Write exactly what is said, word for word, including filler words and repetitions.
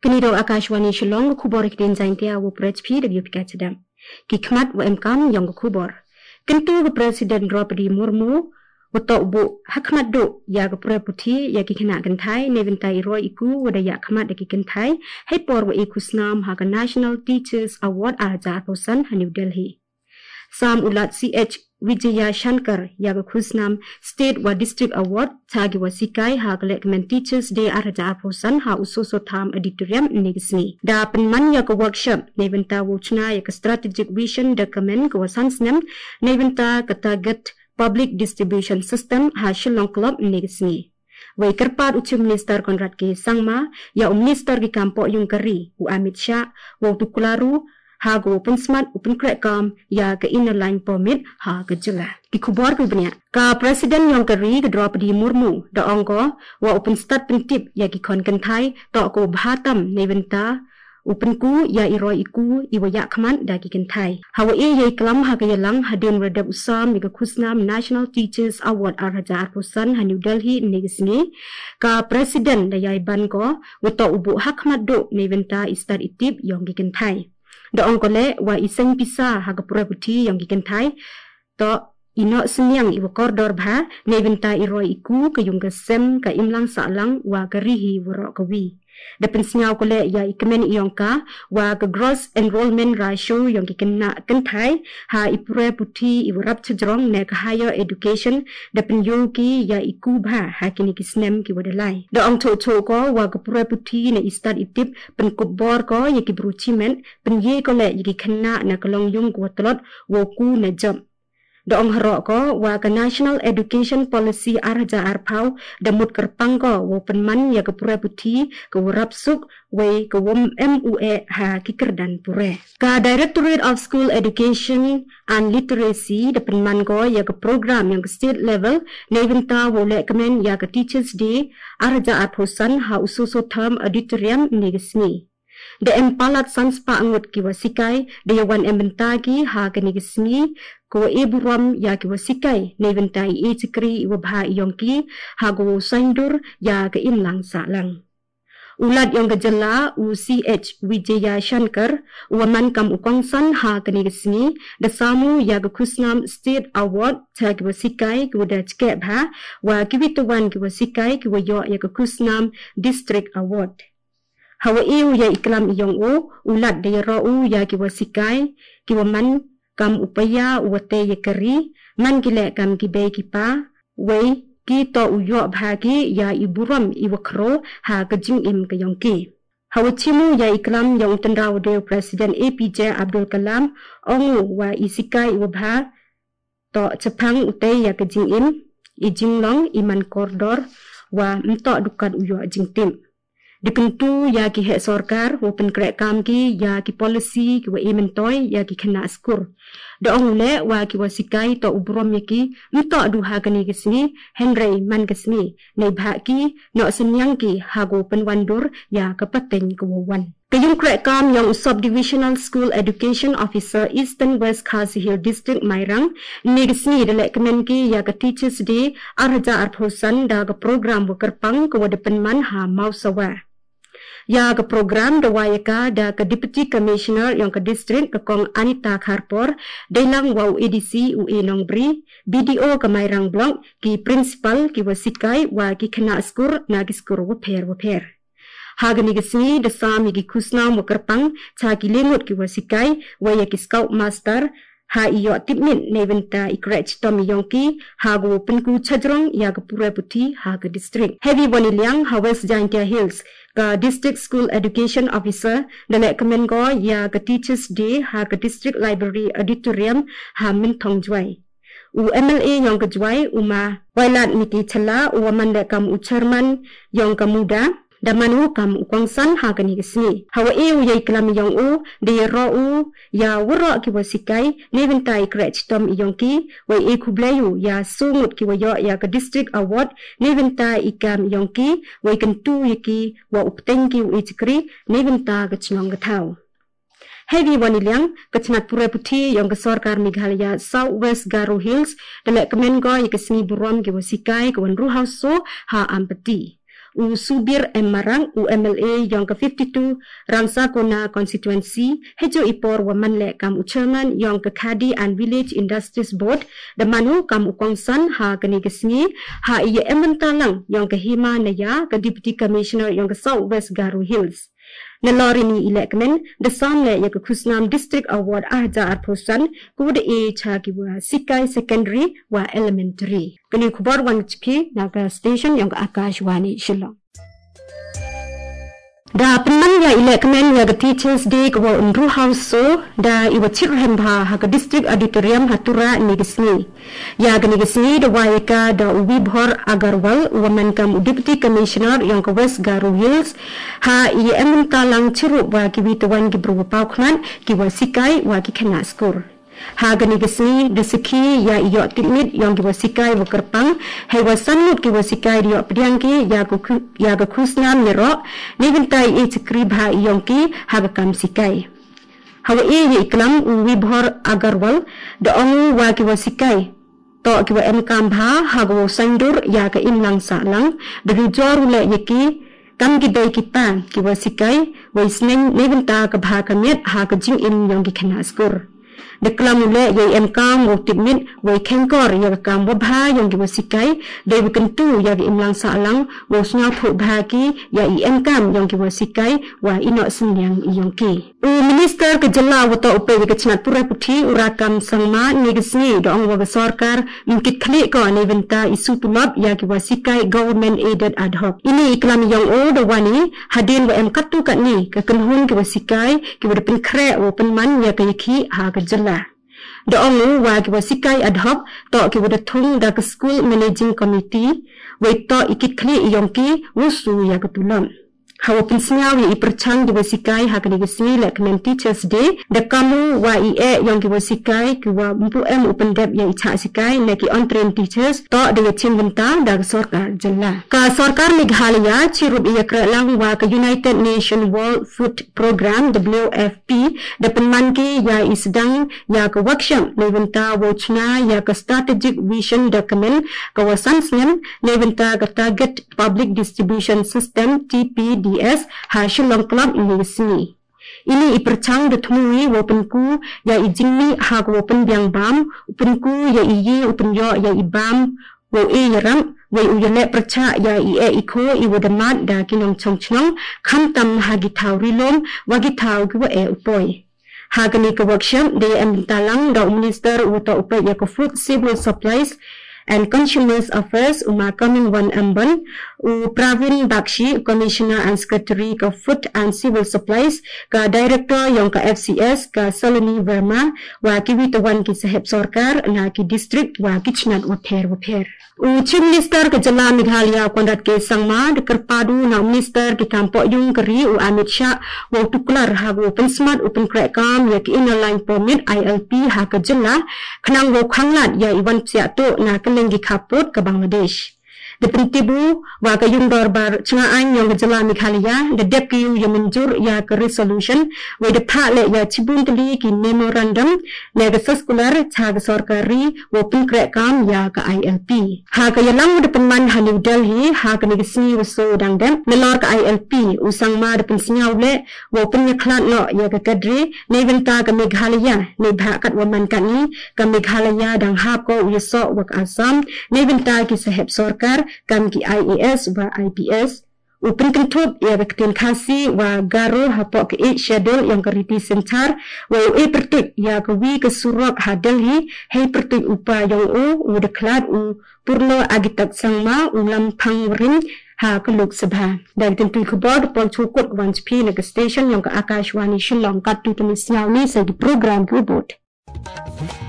Kini do Akashwani Shillong kubor ikdin zaintia wo P H P W P K sedam. Kikmat wa emkam yang kubor. Kentu Presiden Draupadi Murmu wato bu hakmat do ya gapura puti ya kikena kentai neventai ro iku wada ya khamat da kikentai hai por wa iku snam ha National Teachers Award arja posan ha New Delhi. Sam ulat C H Vijaya Shankar ya khusnam State wa District Award tagi wa sikai ha Lekman Teachers Day arja posan ha usoso tham auditorium negisni. Da penman ya ke workshop neventa wuchna ya ke strategic vision document ke wasansnem neventa ke target Public Distribution System ha Shillong Club negisni. Wai kerpat ucu Minister Konrad K. Sangma ya Minister ki Kampo Yung Kari u Amit Shah wa tukularu ha go open smart open krekam ya ke inner line permit ha ke jela. Ki kubor ku benya ka Presiden Yung Kari ke Draupadi Murmu da ongko wa open start pentip ya ki kon kentai to ko bhatam neventa Upen ku ya iroi iku iwaya khaman da ki kentai. Hawa e ye kelam ha ke yalang hadin radab usam ni ke khusnam National Teachers Award arja arposan ha New Delhi negisni ka Presiden da yai ban ko wato ubu hakmat do neventa istar itip yong ki kentai. Da ongkole wa iseng pisa ha ke pura puti yong ki kentai to ino senyang iwa koridor bha neventa iroi iku ke yung kesem ka imlang salang wa karihi warok kawi. Dapat senyau kole ya ikemen iongka wa ke gross enrollment ratio yang kena kentai ha ipure puti iwarap cejrong ne ke higher education dapat yogi ya ikubha ha kini kisnem ki wadalai. Da ong to to ko wa ke pure puti ne istad itip pen kubor ko ya ki bruchimen pen ye kole ya kena na kelong yung kuatlot woku ne job. Da ong harok ko wa ke National Education Policy arja arpau da mut kerpang ko wa penman ya ke pura puti ke warap suk wai ke wom M U E ha kiker dan pure. Ka Directorate of School Education and Literacy da penman ko ya ke program yang ke state level neventa wole kemen ya ke Teachers Day arja arposan ha ususo term auditorium negisni. Da empalat sanspa angut ki wasikai da yawan embentagi ha ke negisni ko iburam ya ki wasikai neventai e cikri wabha yongki ha go saindur ya ke imlang salang. Ulat yang gejala u C H Vijaya Shankar waman kam ukongsan ha ke negisni da samu ya ke khusnam State Award ta ki wasikai ki wada cike bha wa ki witawan ki wasikai ki wayo ya ke khusnam District Award. Hawa iu ya iklam iyong u ulat da yaro u ya ki wasikai ki waman kam upaya wate ye kari man gile kam gibe kipa wei ki to uyo bhagi ya iburam iwakro ha kajing im kayongki. Hawa chimu ya iklam yang tendraw de Presiden A P J Abdul Kalam ongu wa isikai wabha to cepang ute ya kajing im ijinglong iman koridor wa mto dukan uyo jingtim. Dikentu ya ki hek sorkar open krek kam ki ya ki policy ki wa imentoy ya ki kena skur. Da ong le wa ki wasikai to ubrom ya ki mto duha kani kisni Henry man kisni nei bha ki no senyang ki hago penwandur ya kapateng kawawan. Kayong krek kam yang usab Divisional School Education Officer Eastern West Khasi Hill District Mairang negisni dalek kemen ki ya ke Teachers Day arja arphosan da ke program wakerpang ke wadapenman ha mausawa. Ya ke program dawayaka da ke Deputy Commissioner yang ke District ke Kong Anita Kharpor dailang wau A D C U E Nongbri B D O ke Mairang Blok ki Principal ki wasikai wa ki kena skur na ki skur waper waper. Haga nigisni da sami ki kusnam wakerpang ca ki lengut ki wasikai wa ya ki Scout Master ha iyo tipmin neventa ikrech tomi yongki hago penku chadrong ya ke pura puti ha ke district. Heavy Boniliang ha West Jaintia Hills ke District School Education Officer dalek kemen ko ya ke Teachers Day ha ke District Library Auditorium ha min thong jwai. U M L A yang ke jwai uma wailat miti chala u mandek kam u chairman yang ke muda Damanu kam ukongsan ha kani kisni. Hawa e u yai kelam yang u de ro u ya wuro ki wasikai neventai krech tom yongki wa e kublayu ya sungut ki wayo ya ke District Award neventai ikam yongki wa kentu yaki wa uptengki u ichkri neventa ke chnong gatau. Heavy Boniliang kecmat pura putih yang ke Sorkar Meghalaya South West Garo Hills dalek kemen go ya kesni burom ki wasikai ke wan ruhau so ha ampeti. u Subir M Marang u M L A yang ke fifty-two Rangsa Kona constituency hejo ipor wa manle kam u chairman yang ke Khadi and Village Industries Board the manu kam u kongsan ha kani kesngi ha iya ementalang yang ke Hima Naya ke Deputy Commissioner yang ke South West Garo Hills. Nalorini ilekmen the samle ya ke Kusnam District Award ahja arposan kuda e chaki wa Sikai Secondary wa Elementary. Kani kubar wan chpi naga station yang ke Akashwani Shillong. Da penman ya ilekmen ya ke Teachers Day kwa unru house so da iwa chirhem ha ha ke District Auditorium hatura ni gesni. Ya ke ni gesni da waika da Wibhor Agarwal woman kam Deputy Commissioner yang ke West Garo Hills ha iya emun talang chirup wa ki witawan ki bru pau khnan ki wa Sikai wa ki khana skor. Ha gani gesni de seki ya iyo timit yang ki wa Sikai wa kerpang hai wa sanut ki wa Sikai dio pdiang ki ya ku ya ga khusnam niro ni bintai e chikri bha yang ki ha ga kam Sikai. Hawa e ye iklam Wibhor Agarwal da ong wa ki wa Sikai to ki wa em kam bha ha ga sandur ya ka imlang sa lang de jor le yeki kam ki dai kita ki wa Sikai wa isneng ne binta ka bha ka met ha ka jing in yang ki khana skor. Deklam ule ye em kam wo timit wo kengkor ya kam wo bha yang ki Sikai dei bukentu ya ki imlang sa lang wo snya phu bha ki ya i em kam yang ki Sikai wa ino semyang yang ki u minister ke jela wo to upe ke chnat pura puthi urakam sangma nigsni do ong wa sarkar mungkit khli ko ne venta isu tulab ya ki Sikai government aided ad hoc ini iklam yang o do wani hadin wa em katu kat ni ke kenhun ki Sikai ki wa pen kre wo pen man ya ke ki ha ke jela do ong wa ki Sikai ad hoc to ki wa thung da ke school managing committee wa to ikit khli yang ki wusu ya ke tulam. Hawa pinsnyawi i perchang di Sikai ha kani gesni lek men Teachers Day da kamu wa i e yang ki Sikai ki wa mpu em open dep ya i cha Sikai ne ki on train teachers to de chim venta da sarkar jalla ka sarkar Meghalaya chirup i kra lang wa ka United Nation World Food Program W F P da penman ki ya i sedang ya ka workshop ne venta wo chna ya ka strategic vision document ka wasan snem ne venta ka target public distribution system T P D S ha Shillong Club ini sini. Ini ipercang de tmui wopenku ya ijingni ha wopen biang bam upenku ya iyi upen yo ya ibam wo e yaram wo uyale percha ya i e iko i wodamat da kinong chongchong kham tam ha githaw rilom wa githaw ki wo e upoy. Ha gani ka workshop de em talang da minister uta upa ya ko food civil supplies and Consumers Affairs Uma Coming One Amban U Pravin Bakshi Commissioner and Secretary ka Food and Civil Supplies ka Director yang ka F C S ka Saloni Verma wa ki witawan ki sahib sarkar na ki district wa ki chnat wa pher wa pher U Chief Minister ka Jala Meghalaya kondat ke sangma de kerpadu na Minister ki kampo yung keri u Amit Shah wa tuklar ha go open smart open crack kam ya ki inner line permit I L P ha ka Jala khnang wo khanglat ya iwan psia to na lenggi kaput ke Bangladesh. De printibu wa ka yung dorbar chngaan yang Jala Meghalaya de dep ki yung menjur ya ke resolution wa de phale ya chibun tli ki memorandum ne ga circular cha ga sarkari wa pin krek kam ya ka I L P ha ka yalang de penman ha New Delhi ha ka ni sni wa so dang dem ne lor ka I L P usang ma de pin snyaw le wa pin ya khlat no ya ka kadri ne venta ka Meghalaya ne bha kat wa man kan ni ka Meghalaya dang hap ko u so wa Assam ne venta ki sahib sarkar kam ki I A S wa I P S upin kentup ya bektin khasi wa Garo hapok ke e schedule yang keriti sentar wa e pertik ya ke wi ke Surak ha Delhi hei pertik upa yang u u deklat u purlo agitak sangma ulam pangrin ha ke Lok Sabha dan tentu kebod pol cukut wan pi na ke station yang ke Akashwani Shillong kat tu tumis ni sa di program ke ubot.